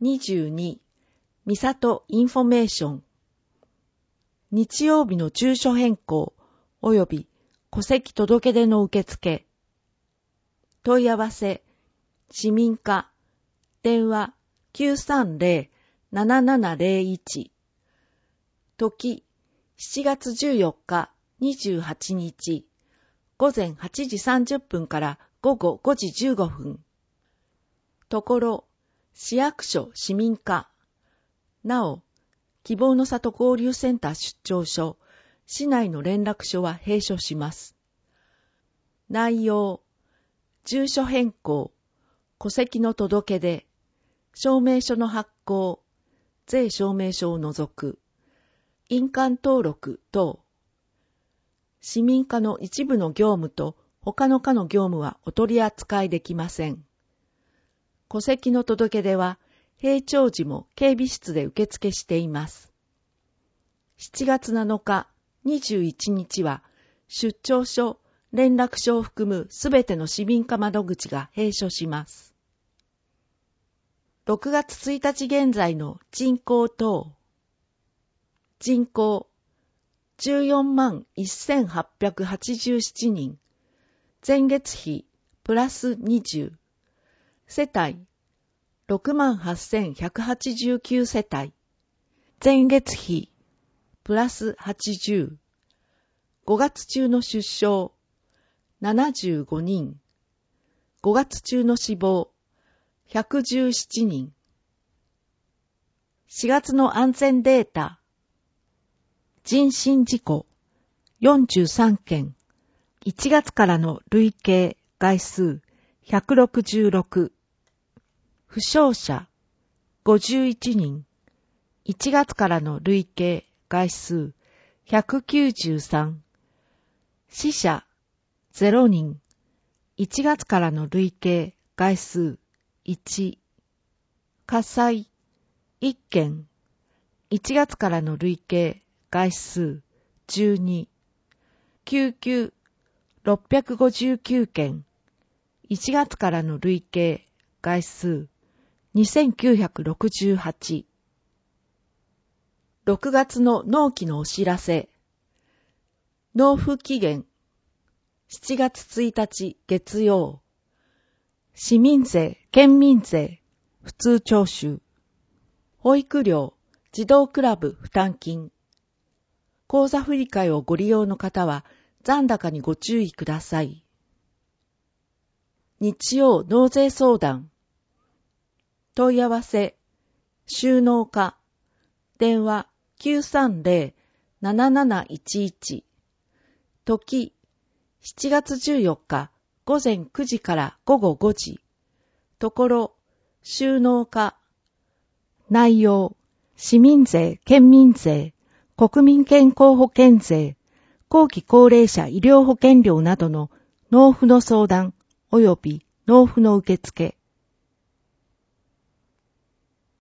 22、みさとインフォメーション。日曜日の住所変更及び戸籍届出の受付。問い合わせ、市民課、電話 930-7701。時、7月14日28日、午前8時30分から午後5時15分。ところ、市役所市民課。なお、希望の里交流センター出張所、市内の連絡所は閉所します。内容、住所変更、戸籍の届け出、証明書の発行、税証明書を除く、印鑑登録等。市民課の一部の業務と他の課の業務はお取り扱いできません。戸籍の届け出は、平常時も警備室で受付しています。7月7日、21日は、出張所、連絡所を含むすべての市民課窓口が閉所します。6月1日現在の人口等。人口、141,887 人。前月比、プラス20。世帯、68,189 世帯。前月比、プラス80。5月中の出生、75人。5月中の死亡、117人。4月の安全データ。人身事故、43件。1月からの累計概数、166。負傷者、51人。1月からの累計概数、193。死者、0人。1月からの累計概数、1。火災、1件。1月からの累計概数、12。救急、659件。1月からの累計概数、2968。6月の納期のお知らせ。納付期限、7月1日月曜。市民税、県民税、普通徴収。保育料、児童クラブ負担金。口座振替をご利用の方は残高にご注意ください。日曜納税相談。問い合わせ、収納課、電話 930-7711。時、7月14日午前9時から午後5時。ところ、収納課。内容、市民税、県民税、国民健康保険税、後期高齢者医療保険料などの納付の相談及び納付の受付。